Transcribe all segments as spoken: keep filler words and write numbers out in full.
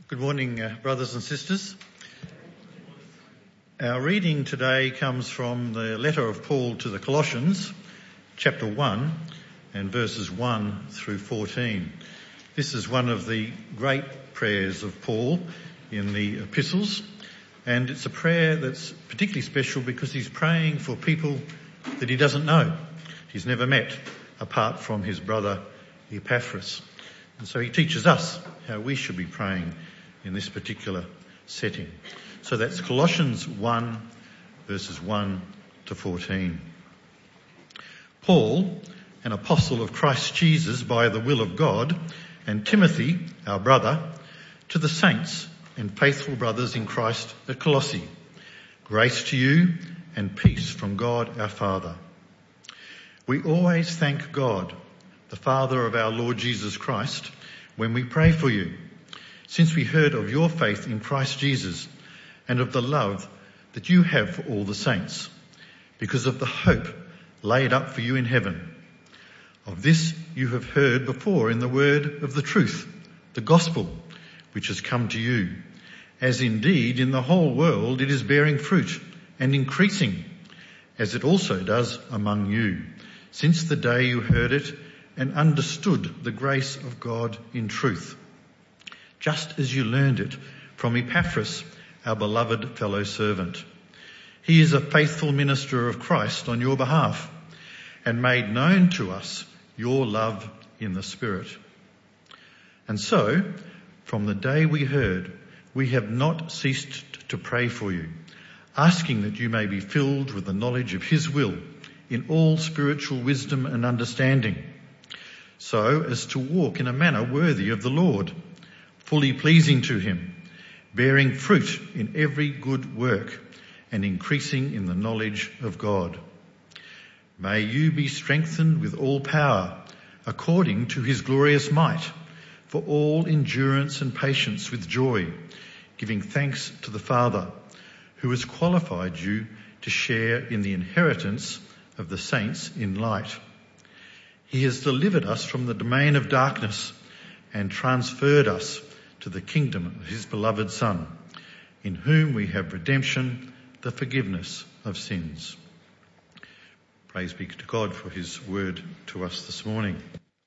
Good morning, uh, brothers and sisters. Our reading today comes from the letter of Paul to the Colossians, chapter one, and verses one through fourteen. This is one of the great prayers of Paul in the epistles, and it's a prayer that's particularly special because he's praying for people that he doesn't know, he's never met, apart from his brother Epaphras. And so he teaches us how we should be praying in this particular setting. So that's Colossians one, verses one to fourteen. Paul, an apostle of Christ Jesus by the will of God, and Timothy, our brother, to the saints and faithful brothers in Christ at Colossae. Grace to you and peace from God our Father. We always thank God, the Father of our Lord Jesus Christ, when we pray for you, since we heard of your faith in Christ Jesus and of the love that you have for all the saints, because of the hope laid up for you in heaven. Of this you have heard before in the word of the truth, the gospel, which has come to you, as indeed in the whole world it is bearing fruit and increasing, as it also does among you, since the day you heard it and understood the grace of God in truth, just as you learned it from Epaphras, our beloved fellow servant. He is a faithful minister of Christ on your behalf, and made known to us your love in the Spirit. And so, from the day we heard, we have not ceased to pray for you, asking that you may be filled with the knowledge of his will in all spiritual wisdom and understanding, so as to walk in a manner worthy of the Lord, fully pleasing to him, bearing fruit in every good work and increasing in the knowledge of God. May you be strengthened with all power according to his glorious might, for all endurance and patience with joy, giving thanks to the Father, who has qualified you to share in the inheritance of the saints in light. He has delivered us from the domain of darkness and transferred us to the kingdom of his beloved Son, in whom we have redemption, the forgiveness of sins. Praise be to God for his word to us this morning.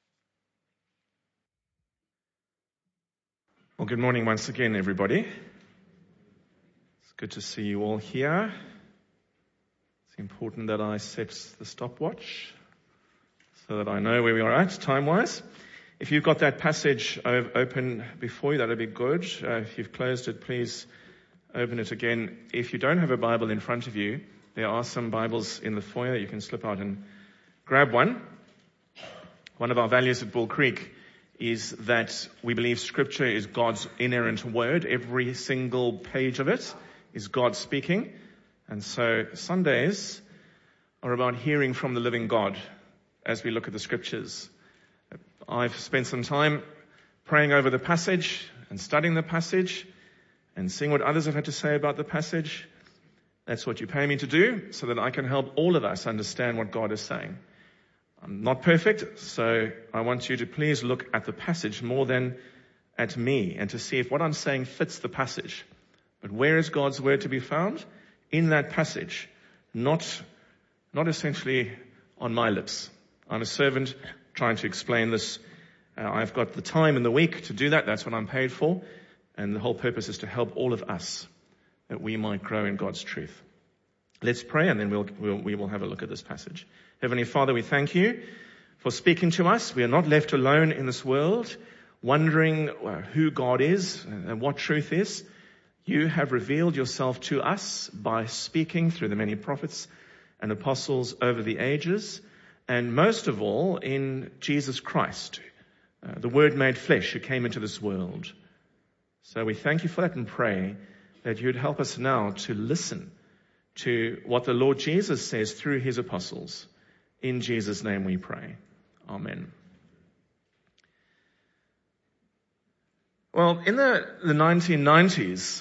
Well, good morning once again, everybody. It's good to see you all here. It's important that I set the stopwatch so that I know where we are at time-wise. If you've got that passage open before you, that'll be good. Uh, if you've closed it, please open it again. If you don't have a Bible in front of you, there are some Bibles in the foyer. You can slip out and grab one. One of our values at Bull Creek is that we believe Scripture is God's inerrant word. Every single page of it is God speaking. And so Sundays are about hearing from the living God as we look at the Scriptures. I've spent some time praying over the passage and studying the passage and seeing what others have had to say about the passage. That's what you pay me to do, so that I can help all of us understand what God is saying. I'm not perfect, so I want you to please look at the passage more than at me and to see if what I'm saying fits the passage. But where is God's word to be found? In that passage, not, not essentially on my lips. I'm a servant trying to explain this. Uh, I've got the time in the week to do that. That's what I'm paid for. And the whole purpose is to help all of us that we might grow in God's truth. Let's pray, and then we'll, we'll, we will have a look at this passage. Heavenly Father, we thank you for speaking to us. We are not left alone in this world, wondering who God is and what truth is. You have revealed yourself to us by speaking through the many prophets and apostles over the ages, and most of all in Jesus Christ, uh, the Word made flesh who came into this world. So we thank you for that and pray that you'd help us now to listen to what the Lord Jesus says through his apostles. In Jesus' name we pray. Amen. Well, in the, the nineteen nineties,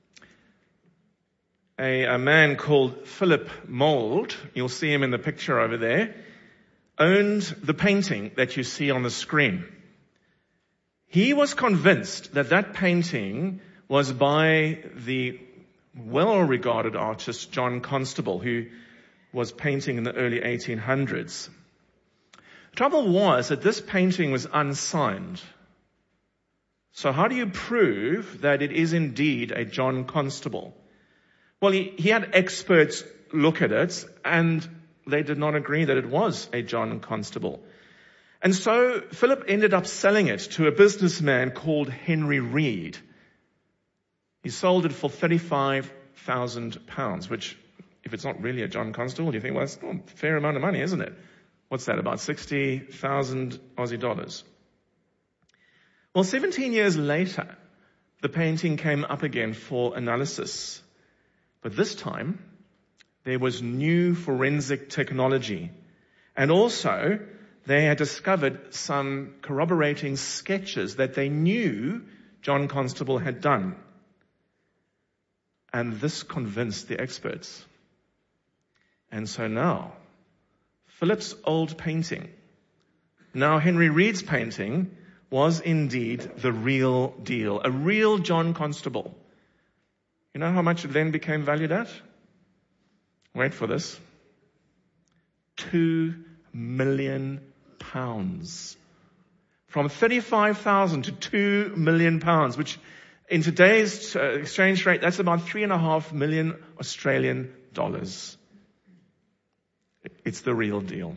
a, a man called Philip Mould, you'll see him in the picture over there, owned the painting that you see on the screen. He was convinced that that painting was by the well-regarded artist John Constable, who was painting in the early eighteen hundreds. The trouble was that this painting was unsigned. So how do you prove that it is indeed a John Constable? Well, he, he had experts look at it, and they did not agree that it was a John Constable. And so Philip ended up selling it to a businessman called Henry Reed. He sold it for thirty-five thousand pounds, which, if it's not really a John Constable, you think, well, that's a fair amount of money, isn't it? What's that, about sixty thousand Aussie dollars? Well, seventeen years later, the painting came up again for analysis. But this time, there was new forensic technology. And also, they had discovered some corroborating sketches that they knew John Constable had done. And this convinced the experts. And so now, Philip's old painting, now Henry Reed's painting, was indeed the real deal, a real John Constable. You know how much it then became valued at? Wait for this. Two million pounds. From thirty-five thousand to two million pounds, which in today's uh, exchange rate, that's about three and a half million Australian dollars. It's the real deal.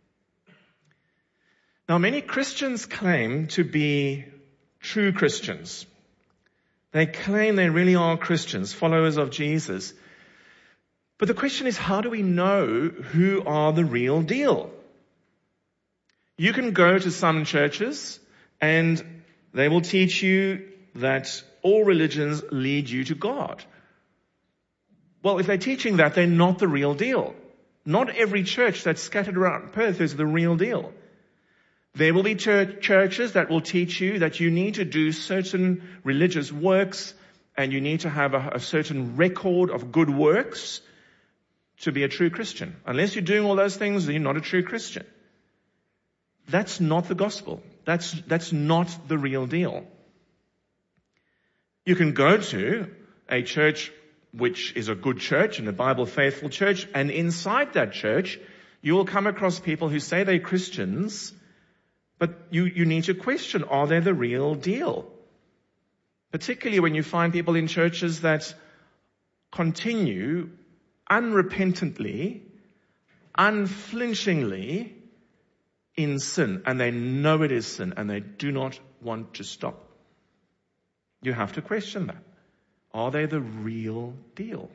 Now, many Christians claim to be true Christians. They claim they really are Christians, followers of Jesus. But the question is, how do we know who are the real deal? You can go to some churches and they will teach you that all religions lead you to God. Well, if they're teaching that, they're not the real deal. Not every church that's scattered around Perth is the real deal. There will be church, churches that will teach you that you need to do certain religious works and you need to have a, a certain record of good works to be a true Christian. Unless you're doing all those things, you're not a true Christian. That's not the gospel. That's, that's not the real deal. You can go to a church which is a good church and a Bible faithful church, and inside that church, you will come across people who say they're Christians, but you, you need to question, are they the real deal? Particularly when you find people in churches that continue unrepentantly, unflinchingly in sin, and they know it is sin, and they do not want to stop. You have to question that. Are they the real deal?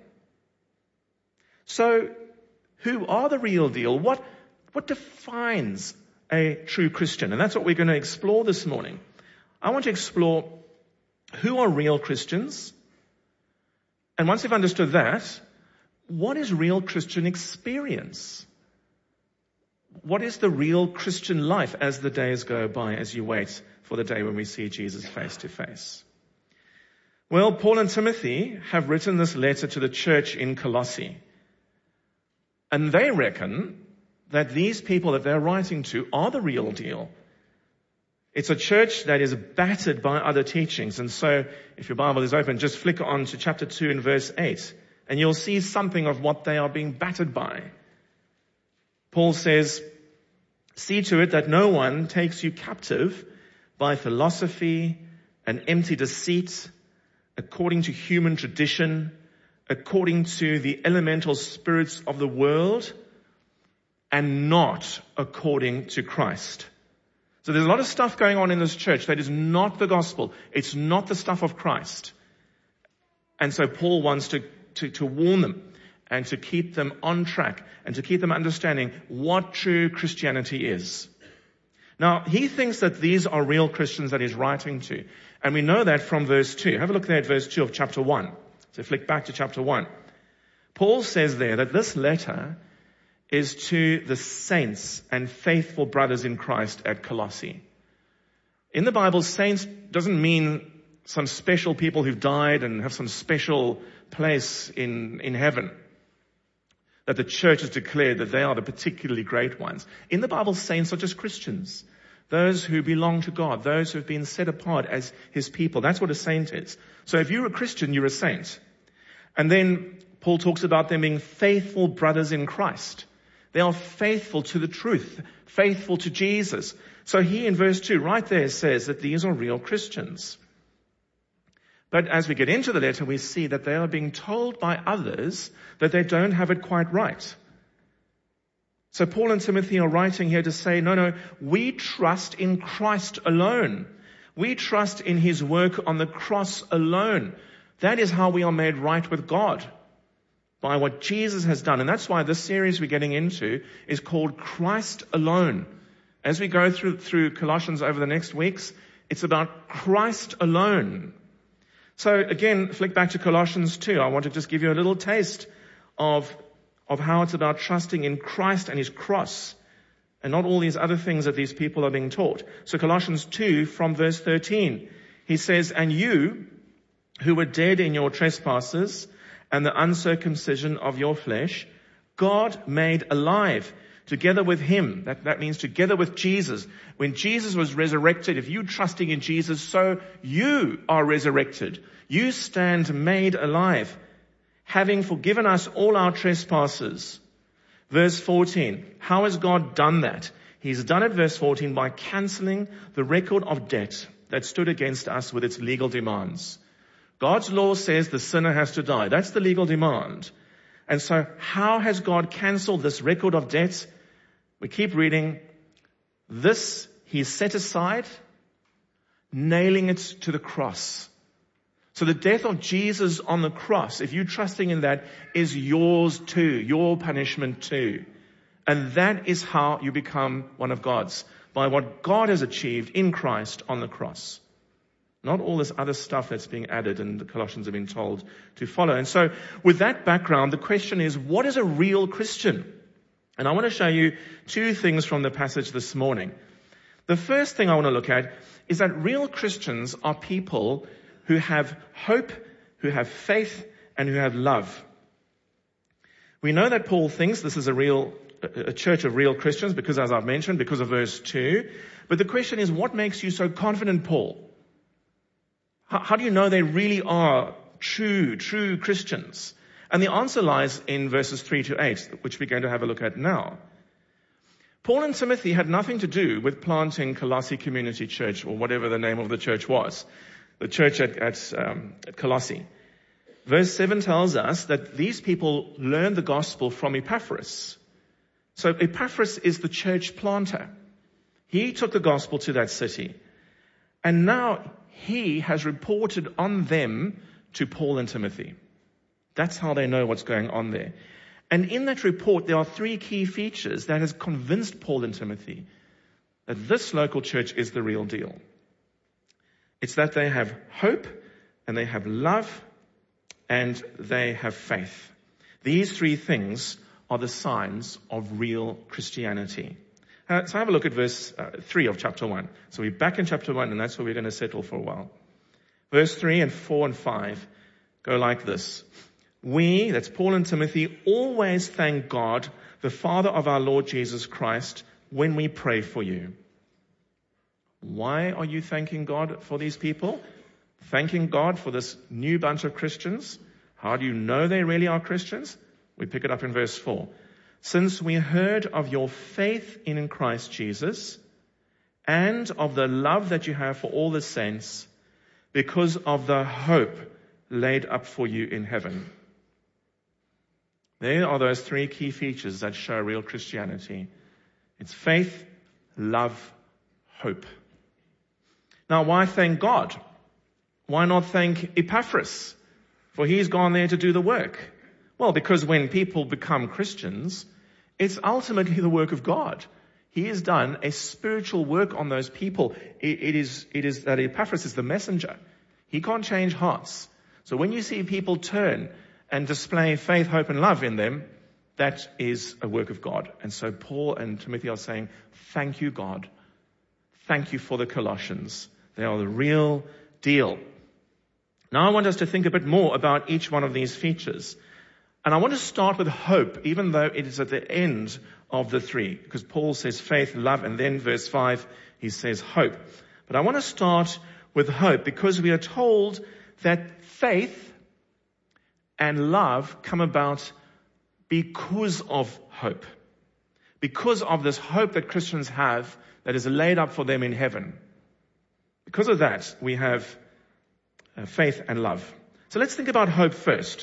So, who are the real deal? What, what defines a true Christian? And that's what we're going to explore this morning. I want to explore who are real Christians. And once you've understood that, what is real Christian experience? What is the real Christian life as the days go by, as you wait for the day when we see Jesus face to face? Well, Paul and Timothy have written this letter to the church in Colossae. And they reckon that these people that they're writing to are the real deal. It's a church that is battered by other teachings. And so, if your Bible is open, just flick on to chapter two and verse eight. And you'll see something of what they are being battered by. Paul says, see to it that no one takes you captive by philosophy and empty deceit, according to human tradition, according to the elemental spirits of the world, and not according to Christ. So there's a lot of stuff going on in this church that is not the gospel. It's not the stuff of Christ. And so Paul wants to, to, to warn them and to keep them on track and to keep them understanding what true Christianity is. Now, he thinks that these are real Christians that he's writing to. And we know that from verse two. Have a look there at verse two of chapter one. So flick back to chapter one. Paul says there that this letter is to the saints and faithful brothers in Christ at Colossae. In the Bible, saints doesn't mean some special people who've died and have some special place in, in heaven, that the church has declared that they are the particularly great ones. In the Bible, saints are just Christians. those who belong to God, those who have been set apart as his people. That's what a saint is. So if you're a Christian, you're a saint. And then Paul talks about them being faithful brothers in Christ. They are faithful to the truth, faithful to Jesus. So he in verse two right there says that these are real Christians. But as we get into the letter, we see that they are being told by others that they don't have it quite right. So Paul and Timothy are writing here to say, no, no, we trust in Christ alone. We trust in his work on the cross alone. That is how we are made right with God, by what Jesus has done. And that's why this series we're getting into is called Christ Alone. As we go through, through Colossians over the next weeks, it's about Christ alone. So again, flick back to Colossians two. I want to just give you a little taste of, of how it's about trusting in Christ and his cross, and not all these other things that these people are being taught. So Colossians two from verse thirteen, he says, and you who were dead in your trespasses and the uncircumcision of your flesh, God made alive together with him. That, that means together with Jesus. When Jesus was resurrected, if you trusting in Jesus, so you are resurrected. You stand made alive, having forgiven us all our trespasses. Verse fourteen, how has God done that? He's done it, verse fourteen, by cancelling the record of debt that stood against us with its legal demands. God's law says the sinner has to die. That's the legal demand. And so how has God cancelled this record of debt? We keep reading. This he set aside, nailing it to the cross. So the death of Jesus on the cross, if you're trusting in that, is yours too, your punishment too. And that is how you become one of God's, by what God has achieved in Christ on the cross. Not all this other stuff that's being added and the Colossians have been told to follow. And so with that background, the question is, what is a real Christian? And I want to show you two things from the passage this morning. The first thing I want to look at is that real Christians are people who have hope, who have faith, and who have love. We know that Paul thinks this is a real, a church of real Christians because, as I've mentioned, because of verse two. But the question is, what makes you so confident, Paul? How, how do you know they really are true, true Christians? And the answer lies in verses three to eight, which we're going to have a look at now. Paul and Timothy had nothing to do with planting Colossae Community Church, or whatever the name of the church was, the church at, at, um, at Colossae. Verse seven tells us that these people learned the gospel from Epaphras. So Epaphras is the church planter. He took the gospel to that city. And now he has reported on them to Paul and Timothy. That's how they know what's going on there. And in that report, there are three key features that has convinced Paul and Timothy that this local church is the real deal. It's that they have hope, and they have love, and they have faith. These three things are the signs of real Christianity. Uh, so have a look at verse uh, three of chapter one. So we're back in chapter one, and that's where we're going to settle for a while. Verse three and four and five go like this. We, that's Paul and Timothy, always thank God, the Father of our Lord Jesus Christ, when we pray for you. Why are you thanking God for these people? Thanking God for this new bunch of Christians? How do you know they really are Christians? We pick it up in verse four. Since we heard of your faith in Christ Jesus and of the love that you have for all the saints because of the hope laid up for you in heaven. There are those three key features that show real Christianity. It's faith, love, hope. Now, why thank God? Why not thank Epaphras? For he's gone there to do the work. Well, because when people become Christians, it's ultimately the work of God. He has done a spiritual work on those people. It, it is, it is that Epaphras is the messenger. He can't change hearts. So when you see people turn and display faith, hope, and love in them, that is a work of God. And so Paul and Timothy are saying, thank you, God. Thank you for the Colossians. They are the real deal. Now I want us to think a bit more about each one of these features. And I want to start with hope, even though it is at the end of the three. Because Paul says faith, love, and then verse five, he says hope. But I want to start with hope because we are told that faith and love come about because of hope. Because of this hope that Christians have that is laid up for them in heaven. Because of that, we have uh, faith and love. So let's think about hope first.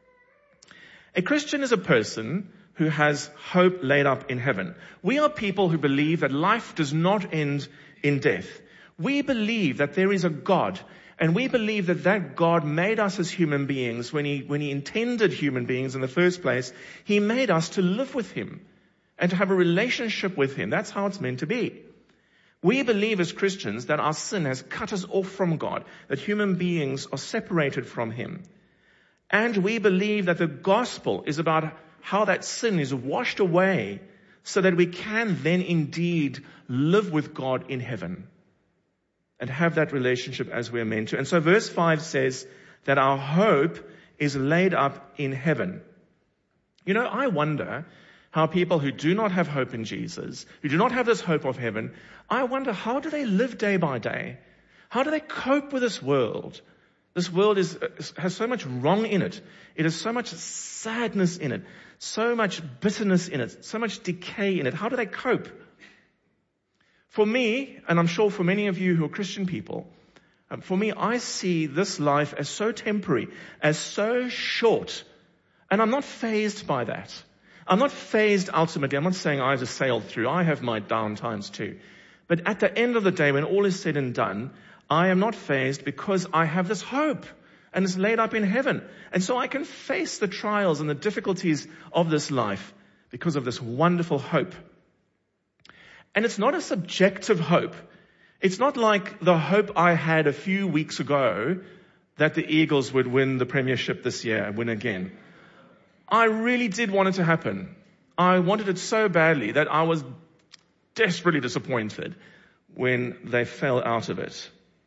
A Christian is a person who has hope laid up in heaven. We are people who believe that life does not end in death. We believe that there is a God, and we believe that that God made us as human beings. When he, when he intended human beings in the first place, he made us to live with him and to have a relationship with him. That's how it's meant to be. We believe as Christians that our sin has cut us off from God, that human beings are separated from him. And we believe that the gospel is about how that sin is washed away so that we can then indeed live with God in heaven and have that relationship as we're meant to. And so verse five says that our hope is laid up in heaven. You know, I wonder how people who do not have hope in Jesus, who do not have this hope of heaven, I wonder how do they live day by day? How do they cope with this world? This world is, has so much wrong in it. It has so much sadness in it, so much bitterness in it, so much decay in it. How do they cope? For me, and I'm sure for many of you who are Christian people, um, for me, I see this life as so temporary, as so short, and I'm not fazed by that. I'm not fazed ultimately. I'm not saying I just sailed through. I have my down times too. But at the end of the day, when all is said and done, I am not fazed because I have this hope and it's laid up in heaven. And so I can face the trials and the difficulties of this life because of this wonderful hope. And it's not a subjective hope. It's not like the hope I had a few weeks ago that the Eagles would win the premiership this year and win again. I really did want it to happen. I wanted it so badly that I was desperately disappointed when they fell out of it.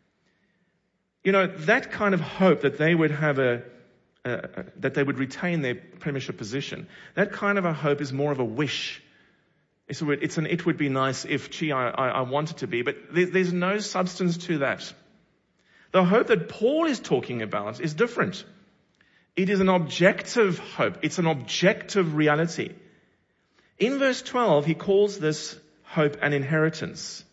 You know, that kind of hope that they would have a, a, a that they would retain their premiership position, that kind of a hope is more of a wish. It's, a, it's an it would be nice if, gee, I, I, I want it to be, but there, there's no substance to that. The hope that Paul is talking about is different. It is an objective hope. It's an objective reality. In verse twelve, he calls this hope an inheritance.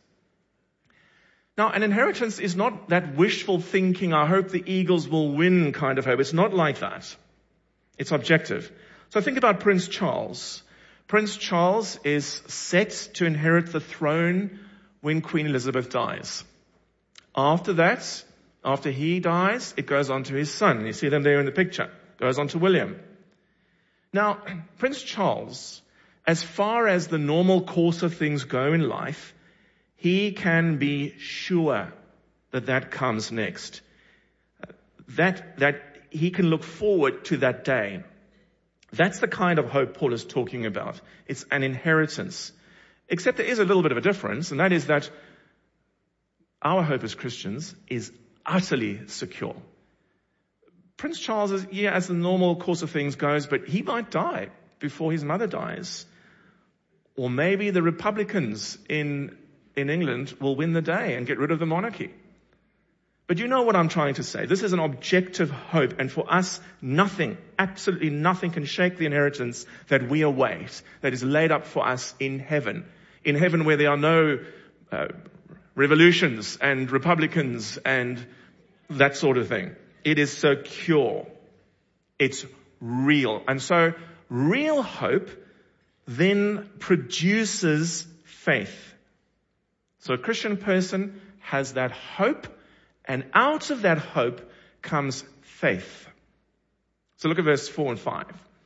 Now, an inheritance is not that wishful thinking, I hope the Eagles will win kind of hope. It's not like that. It's objective. So think about Prince Charles. Prince Charles is set to inherit the throne when Queen Elizabeth dies. After that, after he dies, it goes on to his son. You see them there in the picture. It goes on to William. Now, Prince Charles, as far as the normal course of things go in life, he can be sure that that comes next. That, that he can look forward to that day. That's the kind of hope Paul is talking about. It's an inheritance. Except there is a little bit of a difference, and that is that our hope as Christians is utterly secure. Prince Charles is, yeah, as the normal course of things goes, but he might die before his mother dies. Or maybe the Republicans in in England will win the day and get rid of the monarchy. But you know what I'm trying to say. This is an objective hope, and for us, nothing, absolutely nothing can shake the inheritance that we await, that is laid up for us in heaven. In heaven where there are no uh, revolutions and Republicans and that sort of thing. It is secure. It's real. And so real hope then produces faith. So a Christian person has that hope, and out of that hope comes faith. So look at verse four and five.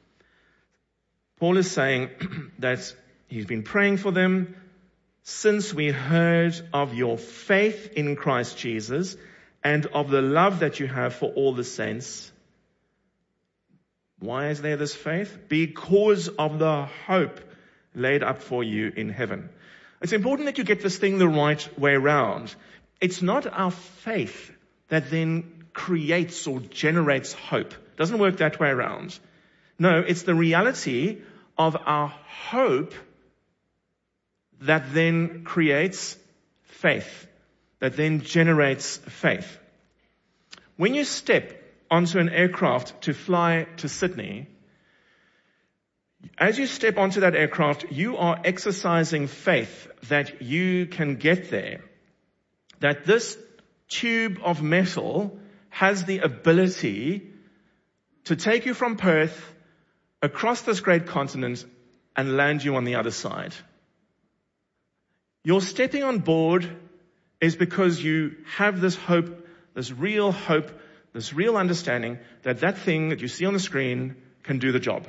Paul is saying that he's been praying for them since we heard of your faith in Christ Jesus and of the love that you have for all the saints. Why is there this faith? Because of the hope laid up for you in heaven. It's important that you get this thing the right way around. It's not our faith that then creates or generates hope. It doesn't work that way around. No, it's the reality of our hope that then creates faith that then generates faith. When you step onto an aircraft to fly to Sydney, as you step onto that aircraft, you are exercising faith that you can get there. That this tube of metal has the ability to take you from Perth across this great continent and land you on the other side. Your stepping on board is because you have this hope, this real hope, this real understanding that that thing that you see on the screen can do the job.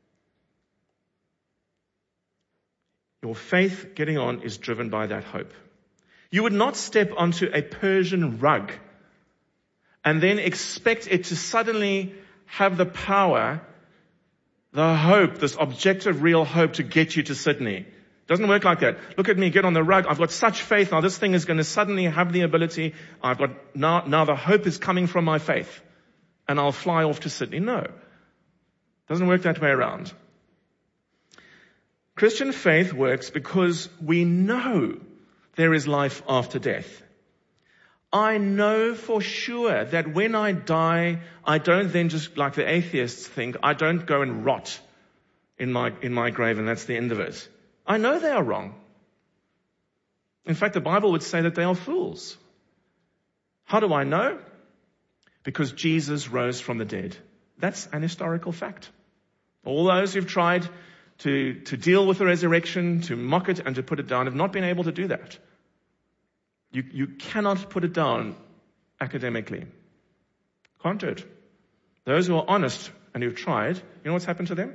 Your faith getting on is driven by that hope. You would not step onto a Persian rug and then expect it to suddenly have the power, the hope, this objective real hope to get you to Sydney. Doesn't work like that. Look at me, get on the rug. I've got such faith. Now this thing is going to suddenly have the ability. I've got, now, now the hope is coming from my faith. And I'll fly off to Sydney. No. Doesn't work that way around. Christian faith works because we know there is life after death. I know for sure that when I die, I don't then just, like the atheists think, I don't go and rot in my, in my grave and that's the end of it. I know they are wrong. In fact, the Bible would say that they are fools. How do I know? Because Jesus rose from the dead. That's an historical fact. All those who've tried to, to deal with the resurrection, to mock it and to put it down, have not been able to do that. You, you cannot put it down academically. Can't do it. Those who are honest and who've tried, you know what's happened to them?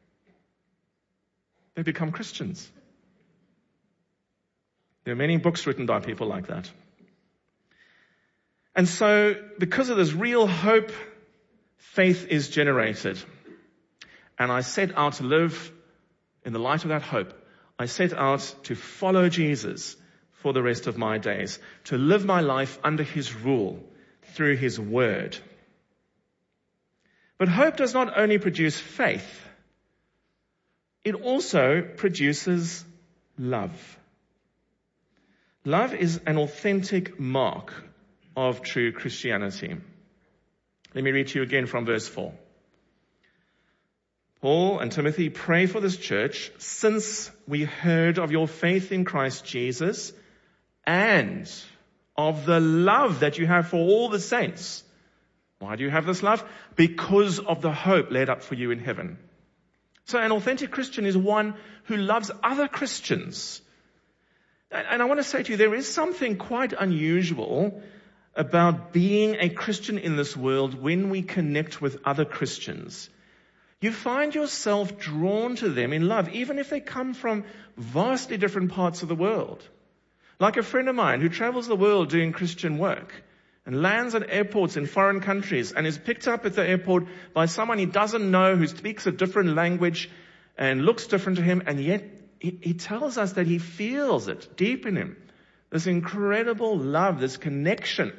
They become Christians. There are many books written by people like that. And so, because of this real hope, faith is generated. And I set out to live in the light of that hope. I set out to follow Jesus for the rest of my days, to live my life under his rule, through his word. But hope does not only produce faith, it also produces love. Love is an authentic mark of true Christianity. Let me read to you again from verse four. Paul and Timothy, pray for this church, since we heard of your faith in Christ Jesus and of the love that you have for all the saints. Why do you have this love? Because of the hope laid up for you in heaven. So an authentic Christian is one who loves other Christians. And I want to say to you, there is something quite unusual about being a Christian in this world when we connect with other Christians. You find yourself drawn to them in love, even if they come from vastly different parts of the world. Like a friend of mine who travels the world doing Christian work and lands at airports in foreign countries and is picked up at the airport by someone he doesn't know who speaks a different language and looks different to him, and yet he, he tells us that he feels it deep in him. This incredible love, this connection.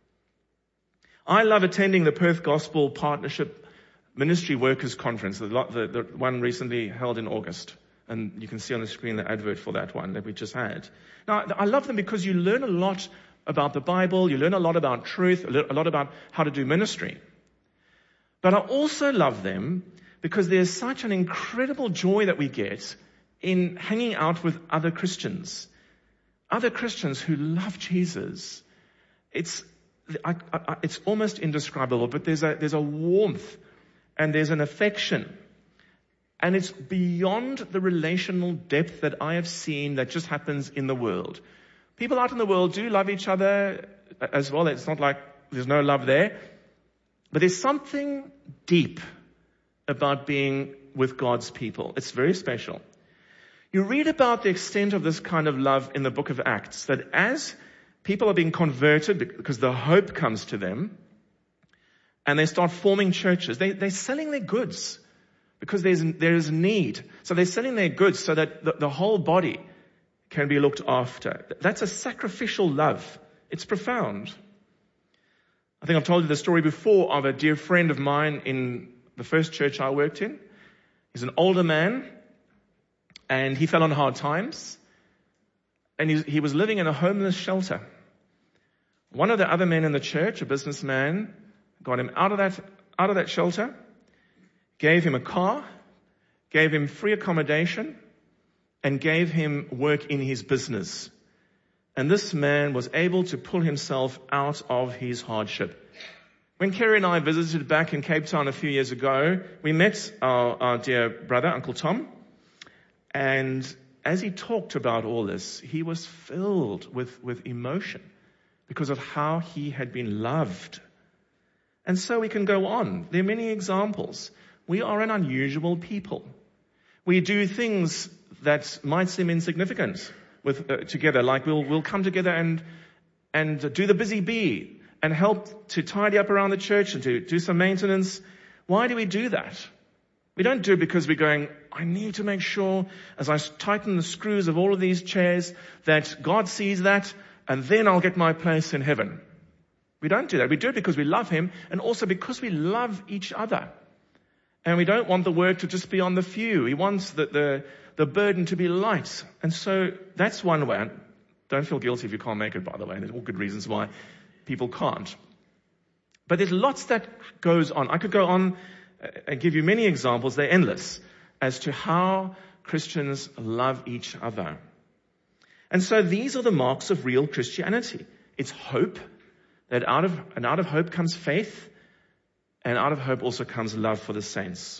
I love attending the Perth Gospel Partnership Ministry Workers Conference, the, the, the one recently held in August. And you can see on the screen the advert for that one that we just had. Now, I love them because you learn a lot about the Bible, you learn a lot about truth, a lot about how to do ministry. But I also love them because there's such an incredible joy that we get in hanging out with other Christians. Other Christians who love Jesus. It's, I, I, it's almost indescribable, but there's a, there's a warmth and there's an affection. And it's beyond the relational depth that I have seen that just happens in the world. People out in the world do love each other as well. It's not like there's no love there. But there's something deep about being with God's people. It's very special. You read about the extent of this kind of love in the book of Acts, that as people are being converted because the hope comes to them and they start forming churches, they, they're selling their goods because there's, there is need. So they're selling their goods so that the, the whole body can be looked after. That's a sacrificial love. It's profound. I think I've told you the story before of a dear friend of mine in the first church I worked in. He's an older man and he fell on hard times. and he, he was living in a homeless shelter. One of the other men in the church, a businessman, got him out of that, out of that shelter, gave him a car, gave him free accommodation, and gave him work in his business. And this man was able to pull himself out of his hardship. When Kerry and I visited back in Cape Town a few years ago, we met our, our dear brother, Uncle Tom. And as he talked about all this, he was filled with, with emotion because of how he had been loved. And so we can go on. There are many examples. We are an unusual people. We do things that might seem insignificant with uh, together, like we'll we'll come together and and do the busy bee and help to tidy up around the church and to do some maintenance. Why do we do that? We don't do it because we're going, I need to make sure as I tighten the screws of all of these chairs that God sees that and then I'll get my place in heaven. We don't do that. We do it because we love Him and also because we love each other. And we don't want the work to just be on the few. He wants the, the, the burden to be light. And so that's one way. Don't feel guilty if you can't make it, by the way. There's all good reasons why people can't. But there's lots that goes on. I could go on and give you many examples. They're endless as to how Christians love each other. And so these are the marks of real Christianity. It's hope. That out of, and out of hope comes faith. And out of hope also comes love for the saints.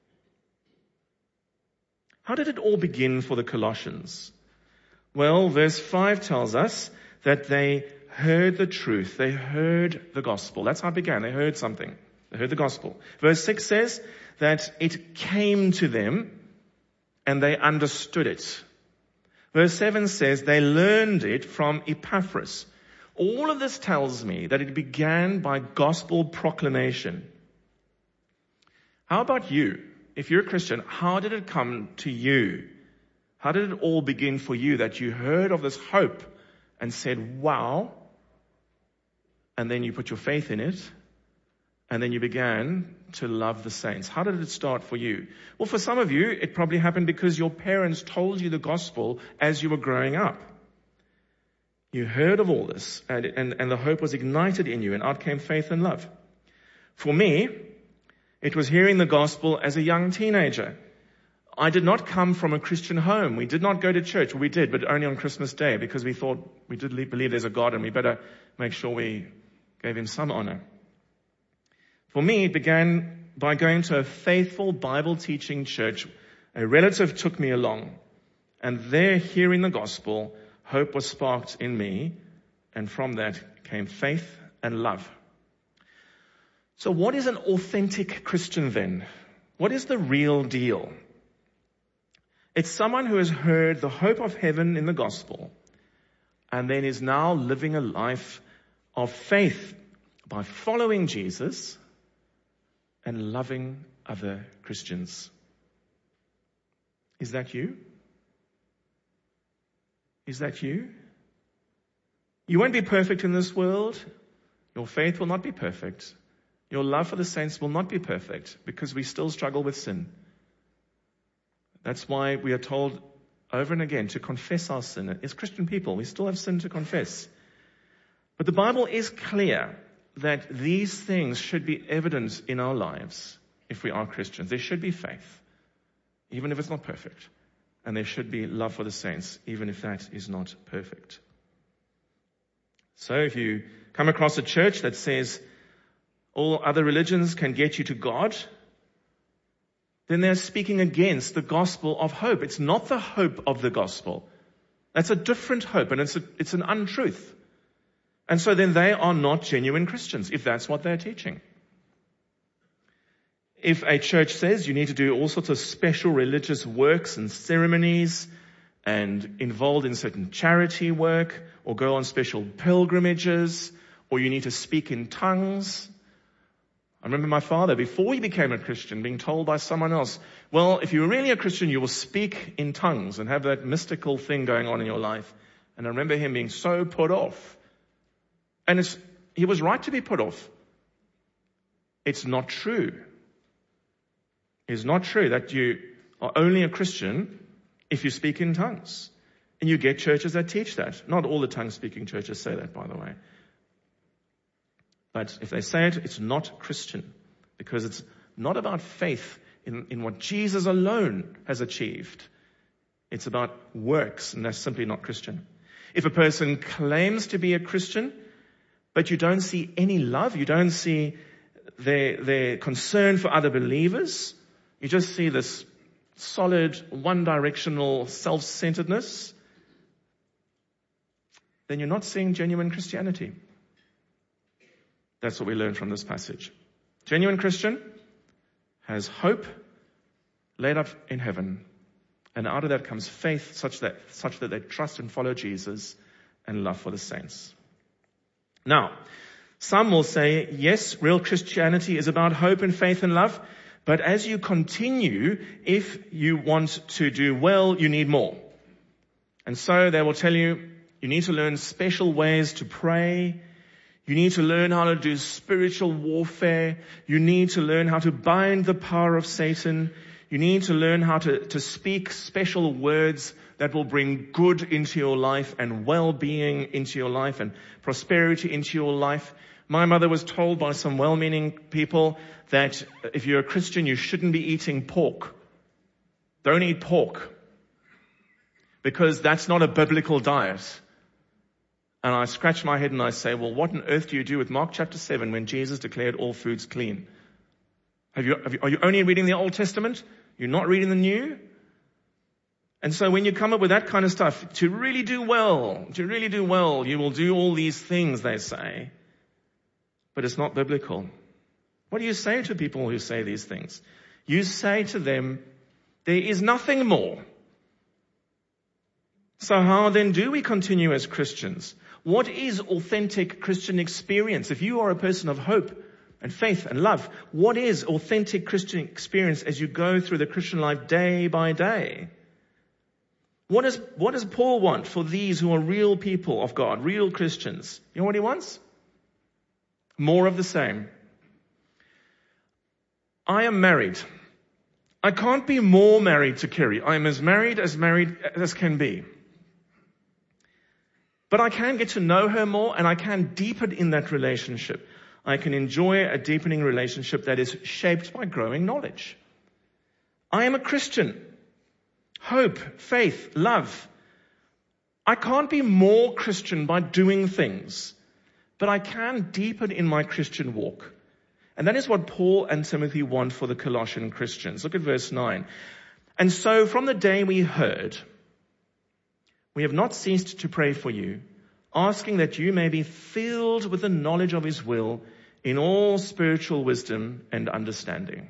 How did it all begin for the Colossians? Well, verse five tells us that they heard the truth. They heard the gospel. That's how it began. They heard something. They heard the gospel. Verse six says that it came to them and they understood it. Verse seven says they learned it from Epaphras. All of this tells me that it began by gospel proclamation. How about you? If you're a Christian, how did it come to you? How did it all begin for you that you heard of this hope and said, wow, and then you put your faith in it, and then you began to love the saints? How did it start for you? Well, for some of you, it probably happened because your parents told you the gospel as you were growing up. You heard of all this, and, and, and the hope was ignited in you, and out came faith and love. For me, it was hearing the gospel as a young teenager. I did not come from a Christian home. We did not go to church. Well, we did, but only on Christmas Day, because we thought we did believe there's a God and we better make sure we gave Him some honor. For me, it began by going to a faithful Bible teaching church. A relative took me along, and there, hearing the gospel, hope was sparked in me, and from that came faith and love. So what is an authentic Christian then? What is the real deal? It's someone who has heard the hope of heaven in the gospel and then is now living a life of faith by following Jesus and loving other Christians. Is that you? Is that you? You won't be perfect in this world. Your faith will not be perfect. Your love for the saints will not be perfect because we still struggle with sin. That's why we are told over and again to confess our sin. As Christian people, we still have sin to confess. But the Bible is clear that these things should be evident in our lives if we are Christians. There should be faith, even if it's not perfect. And there should be love for the saints, even if that is not perfect. So if you come across a church that says all other religions can get you to God, then they're speaking against the gospel of hope. It's not the hope of the gospel. That's a different hope, and it's a, it's an untruth. And so then they are not genuine Christians, if that's what they're teaching. If a church says you need to do all sorts of special religious works and ceremonies and involved in certain charity work or go on special pilgrimages or you need to speak in tongues. I remember my father, before he became a Christian, being told by someone else, well, if you're really a Christian, you will speak in tongues and have that mystical thing going on in your life. And I remember him being so put off. And it's, he was right to be put off. It's not true. It's not true that you are only a Christian if you speak in tongues. And you get churches that teach that. Not all the tongue-speaking churches say that, by the way. But if they say it, it's not Christian, because it's not about faith in, in what Jesus alone has achieved. It's about works, and that's simply not Christian. If a person claims to be a Christian, but you don't see any love, you don't see their, their concern for other believers, you just see this solid, one-directional self-centeredness, then you're not seeing genuine Christianity. That's what we learn from this passage. Genuine Christian has hope laid up in heaven, and out of that comes faith such that, such that they trust and follow Jesus, and love for the saints. Now, some will say, yes, real Christianity is about hope and faith and love, but as you continue, if you want to do well, you need more. And so they will tell you, you need to learn special ways to pray. You need to learn how to do spiritual warfare. You need to learn how to bind the power of Satan. You need to learn how to, to speak special words that will bring good into your life and well-being into your life and prosperity into your life. My mother was told by some well-meaning people that if you're a Christian, you shouldn't be eating pork. Don't eat pork, because that's not a biblical diet. And I scratch my head and I say, well, what on earth do you do with Mark chapter seven when Jesus declared all foods clean? Have you, have you, are you only reading the Old Testament? You're not reading the New? And so when you come up with that kind of stuff, to really do well, to really do well, you will do all these things, they say. But it's not biblical. What do you say to people who say these things? You say to them, there is nothing more. So how then do we continue as Christians? What is authentic Christian experience? If you are a person of hope and faith and love, what is authentic Christian experience as you go through the Christian life day by day? What does, what does Paul want for these who are real people of God, real Christians? You know what he wants? More of the same. I am married. I can't be more married to Kerry. I am as married as married as can be. But I can get to know her more, and I can deepen in that relationship. I can enjoy a deepening relationship that is shaped by growing knowledge. I am a Christian. Hope, faith, love. I can't be more Christian by doing things, but I can deepen in my Christian walk. And that is what Paul and Timothy want for the Colossian Christians. Look at verse nine. And so from the day we heard, we have not ceased to pray for you, asking that you may be filled with the knowledge of his will in all spiritual wisdom and understanding.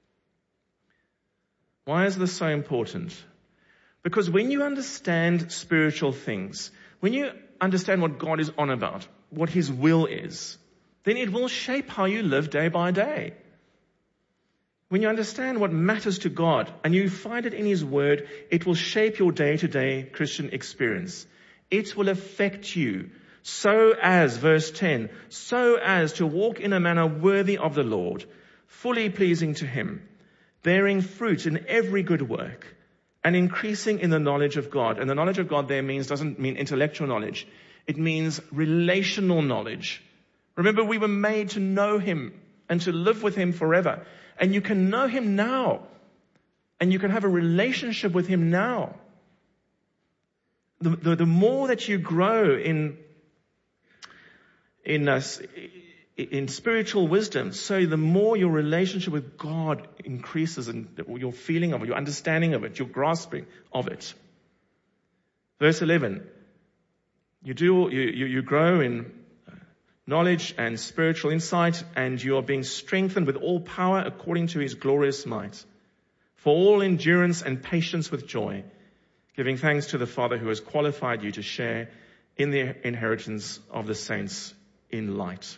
Why is this so important? Because when you understand spiritual things, when you understand what God is on about, what his will is, then it will shape how you live day by day. When you understand what matters to God and you find it in his word, it will shape your day-to-day Christian experience. It will affect you so as, verse ten, so as to walk in a manner worthy of the Lord, fully pleasing to him, bearing fruit in every good work and increasing in the knowledge of God. And the knowledge of God there means, doesn't mean intellectual knowledge. It means relational knowledge. Remember, we were made to know him and to live with him forever. And you can know him now. And you can have a relationship with him now. The, the, the more that you grow in, in, uh, in spiritual wisdom, so the more your relationship with God increases and your feeling of it, your understanding of it, your grasping of it. Verse eleven. You do, you, you, you grow in knowledge and spiritual insight, and you are being strengthened with all power according to his glorious might, for all endurance and patience with joy, giving thanks to the Father who has qualified you to share in the inheritance of the saints in light.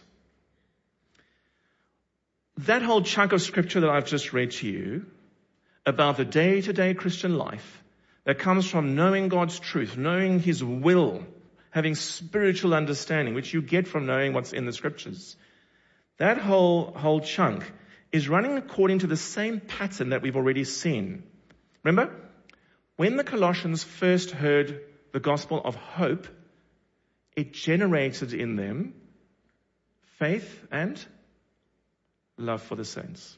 That whole chunk of scripture that I've just read to you about the day-to-day Christian life that comes from knowing God's truth, knowing his will, having spiritual understanding, which you get from knowing what's in the scriptures. That whole, whole chunk is running according to the same pattern that we've already seen. Remember, when the Colossians first heard the gospel of hope, it generated in them faith and love for the saints.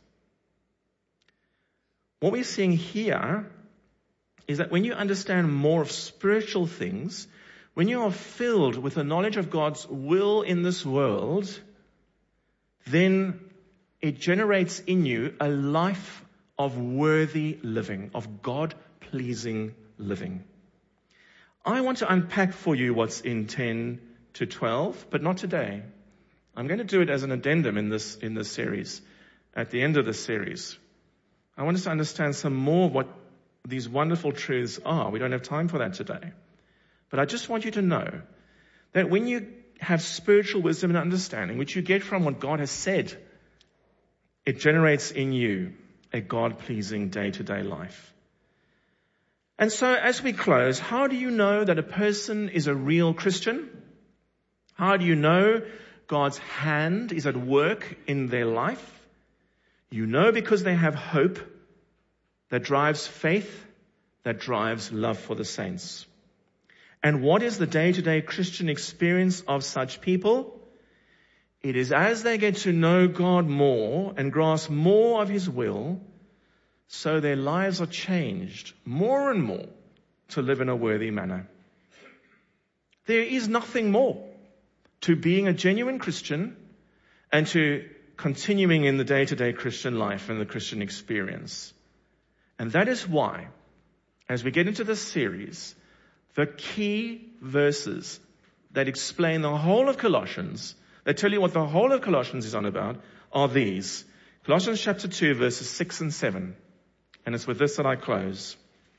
What we're seeing here is that when you understand more of spiritual things, when you are filled with the knowledge of God's will in this world, then it generates in you a life of worthy living, of God-pleasing living. I want to unpack for you what's in ten to twelve, but not today. I'm going to do it as an addendum in this, in this series, at the end of the series. I want us to understand some more of what these wonderful truths are. We don't have time for that today. But I just want you to know that when you have spiritual wisdom and understanding, which you get from what God has said, it generates in you a God-pleasing day-to-day life. And so as we close, how do you know that a person is a real Christian? How do you know God's hand is at work in their life? You know because they have hope that drives faith, that drives love for the saints. And what is the day-to-day Christian experience of such people? It is as they get to know God more and grasp more of His will, so their lives are changed more and more to live in a worthy manner. There is nothing more to being a genuine Christian and to continuing in the day-to-day Christian life and the Christian experience. And that is why, as we get into this series, the key verses that explain the whole of Colossians, that tell you what the whole of Colossians is on about, are these. Colossians chapter two, verses six and seven. And it's with this that I close.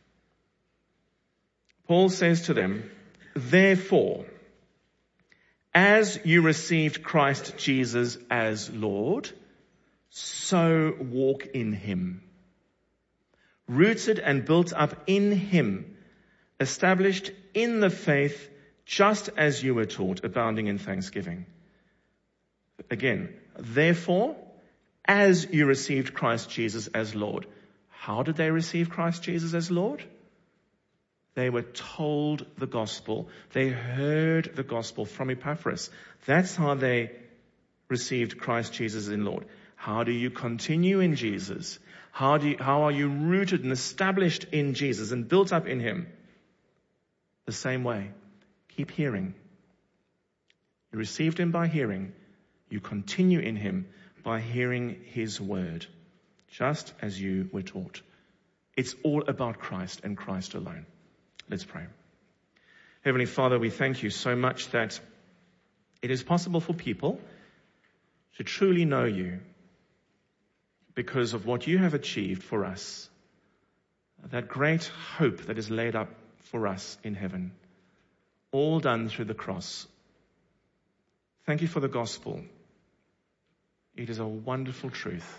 Paul says to them, "Therefore, as you received Christ Jesus as Lord, so walk in Him, rooted and built up in Him, established in the faith, just as you were taught, abounding in thanksgiving." Again, therefore, as you received Christ Jesus as Lord. How did they receive Christ Jesus as Lord? They were told the gospel. They heard the gospel from Epaphras. That's how they received Christ Jesus in Lord. How do you continue in Jesus? How do you, how are you rooted and established in Jesus and built up in Him? The same way. Keep hearing. You received Him by hearing. You continue in Him by hearing His word, just as you were taught. It's all about Christ and Christ alone. Let's pray. Heavenly Father, we thank you so much that it is possible for people to truly know you because of what you have achieved for us. That great hope that is laid up for us in heaven, all done through the cross. Thank you for the gospel. It is a wonderful truth.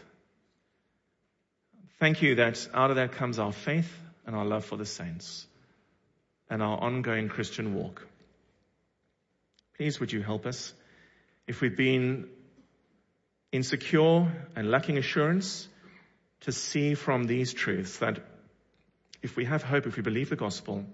Thank you that out of that comes our faith and our love for the saints and our ongoing Christian walk. Please would you help us if we've been insecure and lacking assurance to see from these truths that if we have hope, if we believe the gospel,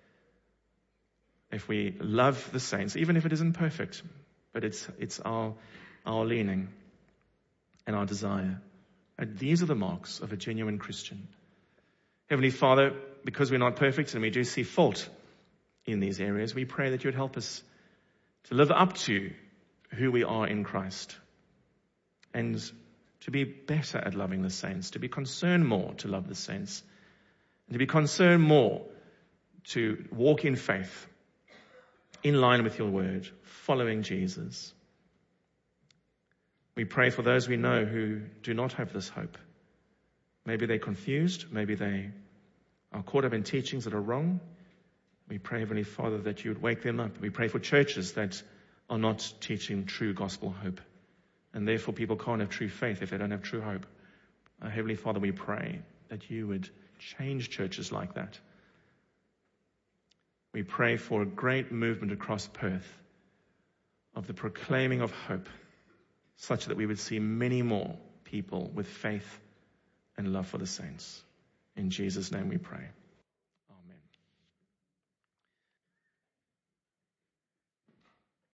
if we love the saints, even if it isn't perfect, but it's it's our our leaning and our desire. And these are the marks of a genuine Christian. Heavenly Father, because we're not perfect and we do see fault in these areas, we pray that you would help us to live up to who we are in Christ and to be better at loving the saints, to be concerned more to love the saints, and to be concerned more to walk in faith, in line with your word, following Jesus. We pray for those we know who do not have this hope. Maybe they're confused. Maybe they are caught up in teachings that are wrong. We pray, Heavenly Father, that you would wake them up. We pray for churches that are not teaching true gospel hope. And therefore people can't have true faith if they don't have true hope. Uh, Heavenly Father, we pray that you would change churches like that. We pray for a great movement across Perth of the proclaiming of hope, such that we would see many more people with faith and love for the saints. In Jesus' name we pray.